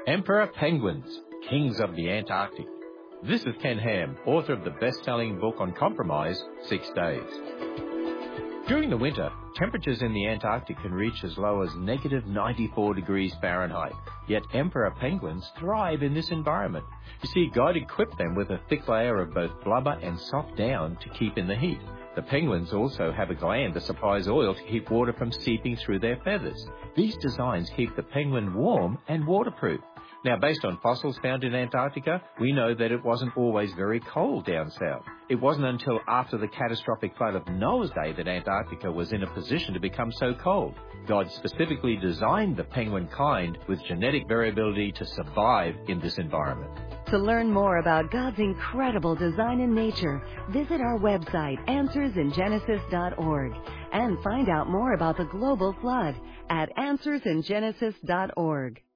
Emperor penguins, kings of the Antarctic. This is Ken Ham, author of the best-selling book on compromise, 6 Days. During the winter, temperatures in the Antarctic can reach as low as negative 94 degrees Fahrenheit, yet emperor penguins thrive in this environment. You see, God equipped them with a thick layer of both blubber and soft down to keep in the heat. The penguins also have a gland that supplies oil to keep water from seeping through their feathers. These designs keep the penguin warm and waterproof. Now, based on fossils found in Antarctica, we know that it wasn't always very cold down south. It wasn't until after the catastrophic flood of Noah's Day that Antarctica was in a position to become so cold. God specifically designed the penguin kind with genetic variability to survive in this environment. To learn more about God's incredible design in nature, visit our website, AnswersInGenesis.org, and find out more about the global flood at AnswersInGenesis.org.